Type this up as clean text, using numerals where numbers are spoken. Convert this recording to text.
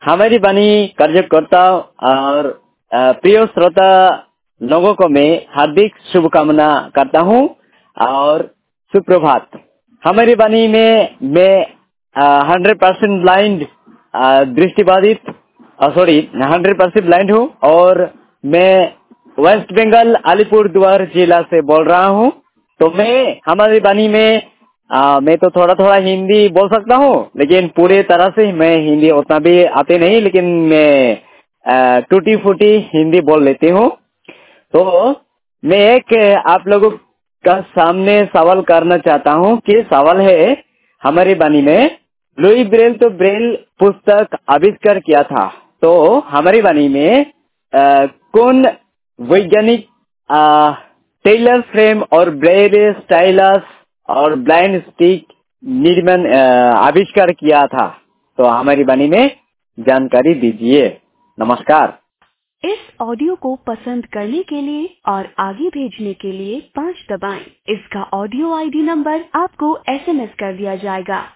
हमारी वाणी कार्यकर्ता और प्रिय श्रोता लोगों को मैं हार्दिक शुभकामना करता हूँ और सुप्रभात। हमारी वाणी में मैं 100% ब्लाइंड दृष्टिबाधित 100% ब्लाइंड हूँ और मैं वेस्ट बंगाल अलीपुरद्वार जिला से बोल रहा हूँ। तो मैं हमारी वाणी में मैं तो थोड़ा थोड़ा हिंदी बोल सकता हूँ, लेकिन पूरे तरह से मैं हिंदी उतना भी आते नहीं, लेकिन मैं टूटी फूटी हिंदी बोल लेती हूँ। तो मैं एक आप लोगों का सामने सवाल करना चाहता हूँ कि सवाल है, हमारी वाणी में लुई ब्रेल तो ब्रेल पुस्तक आविष्कार किया था, तो हमारी वाणी में कौन वैज्ञानिक टेलर फ्रेम और ब्रेल स्टाइलस और ब्लाइंड स्टिक निर्माण आविष्कार किया था? तो हमारी वाणी में जानकारी दीजिए। नमस्कार। इस ऑडियो को पसंद करने के लिए और आगे भेजने के लिए 5 दबाएं। इसका ऑडियो आईडी नंबर आपको SMS कर दिया जाएगा।